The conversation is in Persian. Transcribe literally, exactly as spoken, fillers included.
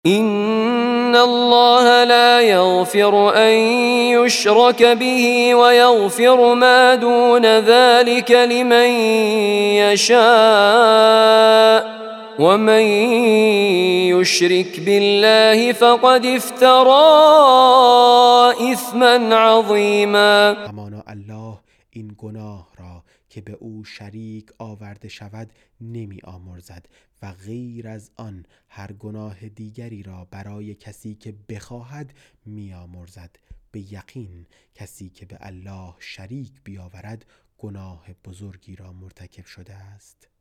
إن الله لا يغفر أن يشرك به ويغفر ما دون ذلك لمن يشاء ومن يشرك بالله فقد افترى إثما عظيما. همانا الله این گناه را که به او شریک آورده شود نمی آمرزد و غیر از آن هر گناه دیگری را برای کسی که بخواهد می آمرزد. به یقین کسی که به الله شریک بیاورد گناه بزرگی را مرتکب شده است.